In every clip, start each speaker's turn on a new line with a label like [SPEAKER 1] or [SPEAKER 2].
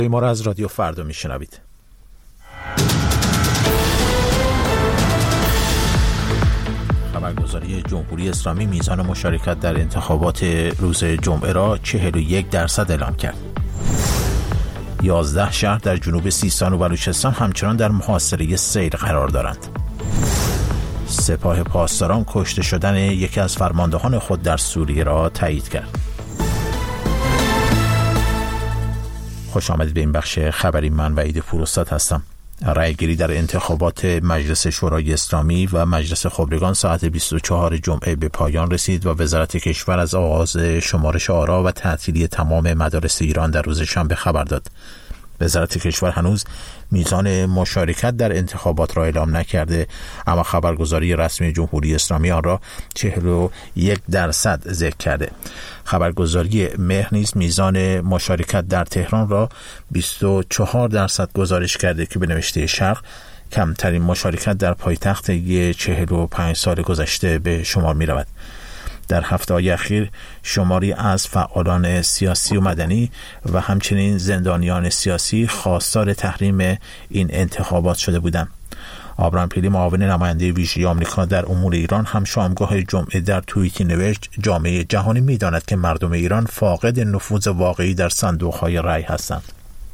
[SPEAKER 1] ما را از رادیو فردا میشنوید. خبرگزاری جمهوری اسلامی میزان مشارکت در انتخابات روز جمعه را 41% اعلام کرد. 11 شهر در جنوب سیستان و بلوچستان همچنان در محاصره سیل قرار دارند. سپاه پاسداران کشته شدن یکی از فرماندهان خود در سوریه را تایید کرد. خوش آمدید به این بخش خبری. من وحید پوراستاد هستم. رأیگیری در انتخابات مجلس شورای اسلامی و مجلس خبرگان ساعت 24 جمعه به پایان رسید و وزارت کشور از آغاز شمارش آرا و تعطیلی تمام مدارس ایران در روز شنبه خبر داد. وزارت کشور هنوز میزان مشارکت در انتخابات را اعلام نکرده، اما خبرگزاری رسمی جمهوری اسلامی آن را 41% ذکر کرده. خبرگزاری مهر نیز میزان مشارکت در تهران را 24% گزارش کرده که به نوشته شرق کمترین مشارکت در پایتخت 45 سال گذشته به شمار می رود. در هفته‌های اخیر شماری از فعالان سیاسی و مدنی و همچنین زندانیان سیاسی خواستار تحریم این انتخابات شده بودند. آبراهام پیلی معاون نماینده ویژه آمریکا در امور ایران هم شامگاه جمعه در توییتی نوشت جامعه جهانی می‌داند که مردم ایران فاقد نفوذ واقعی در صندوق‌های رای هستند.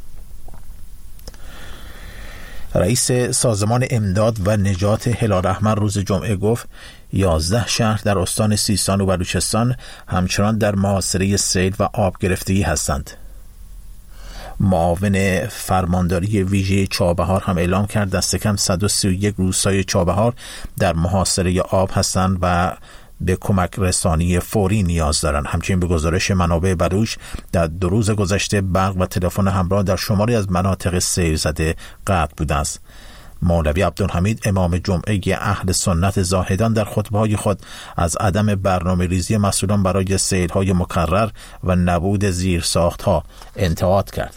[SPEAKER 1] رئیس سازمان امداد و نجات هلال احمر روز جمعه گفت 11 شهر در استان سیستان و بلوچستان همچنان در محاصره سیل و آب گرفتگی هستند. معاون فرمانداری ویژه چابهار هم اعلام کرد دست کم 131 روستای چابهار در محاصره آب هستند و به کمک رسانی فوری نیاز دارند. همچنین به گزارش منابع بلوچ در 2 روز گذشته برق و تلفن همراه در شماری از مناطق سیل زده قطع بوده است. مولوی عبدالحمید امام جمعه اهل سنت زاهدان در خطبه‌های خود از عدم برنامه‌ریزی مسئولان برای سیل‌های مکرر و نبود زیرساخت‌ها انتقاد کرد.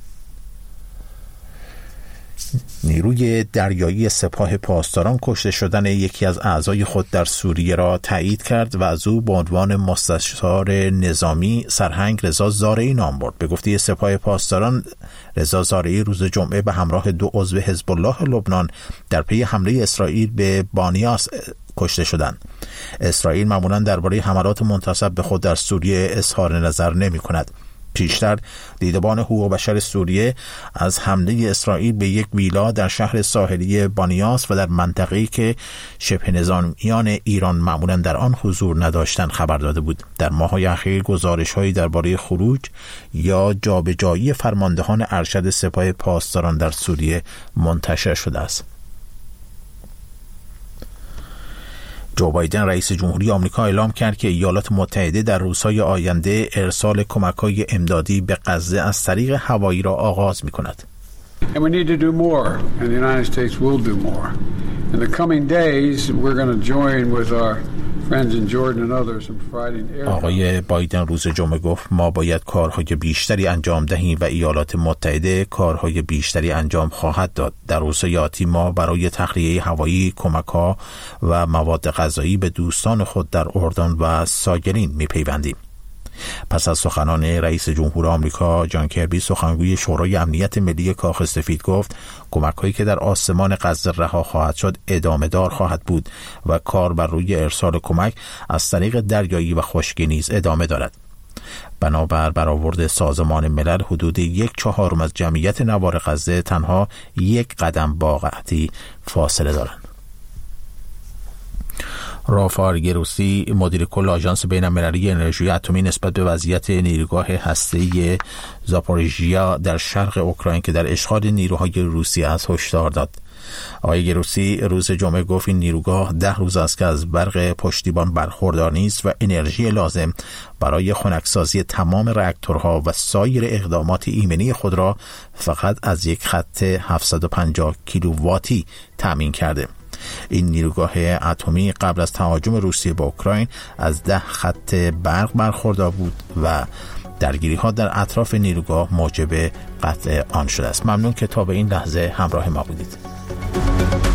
[SPEAKER 1] نیروی دریایی سپاه پاسداران کشته شدن یکی از اعضای خود در سوریه را تایید کرد و از او به عنوان مستشار نظامی سرهنگ رضا زارعی نام برد. به گفته سپاه پاسداران، رضا زارعی روز جمعه به همراه 2 عضو حزب الله لبنان در پی حمله اسرائیل به بانیاس کشته شدند. اسرائیل معمولاً درباره حملات منتسب به خود در سوریه اظهار نظر نمی‌کند. پیشتر دیدبان حقوق بشر سوریه از حمله اسرائیل به یک ویلا در شهر ساحلی بانیاس و در منطقه‌ای که شبه نظامیان ایران معمولاً در آن حضور نداشتند خبر داده بود. در ماه‌های اخیر گزارش‌هایی درباره خروج یا جابجایی فرماندهان ارشد سپاه پاسداران در سوریه منتشر شده است. جو بایدن رئیس جمهوری آمریکا اعلام کرد که ایالات متحده در روزهای آینده ارسال کمک‌های امدادی به غزه از طریق هوایی را آغاز می‌کند.
[SPEAKER 2] And we need to do more, and the United States will do more. In the coming days, we're going to join with our friends in Jordan and others in providing air.
[SPEAKER 1] آقای بایدن روز جمعه گفت ما باید کارهای بیشتری انجام دهیم و ایالات متحده کارهای بیشتری انجام خواهد داد. در روزهای آتی ما برای تخلیه هوایی کمک‌ها و مواد غذایی به دوستان خود در اردن و ساگرین می‌پیوندیم. پس از سخنان رئیس جمهور آمریکا جان کربی، سخنگوی شورای امنیت ملی کاخ سفید گفت کمک‌هایی که در آسمان غزه رها خواهد شد ادامه دار خواهد بود و کار بر روی ارسال کمک از طریق دریایی و خشکی نیز ادامه دارد. بنابر برآورد سازمان ملل حدود 1/4 از جمعیت نوار غزه تنها 1 قدم با قحطی فاصله دارند. رافائل گروسی، مدیر کل آژانس بین‌المللی انرژی اتمی، نسبت به وضعیت نیروگاه هسته‌ای زاپوریژیا در شرق اوکراین که در اشغال نیروهای روسی است هشدار داد. آقای گروسی روز جمعه گفت این نیروگاه 10 روز است که از برق پشتیبان برخوردار نیست و انرژی لازم برای خنکسازی تمام راکتورها و سایر اقدامات ایمنی خود را فقط از یک خط 750 کیلوواتی تامین کرده. این نیروگاه اتمی قبل از تهاجم روسیه به اوکراین از 10 خط برق برخوردار بود و درگیری ها در اطراف نیروگاه موجب قطع آن شده است. ممنون که تا به این لحظه همراه ما بودید.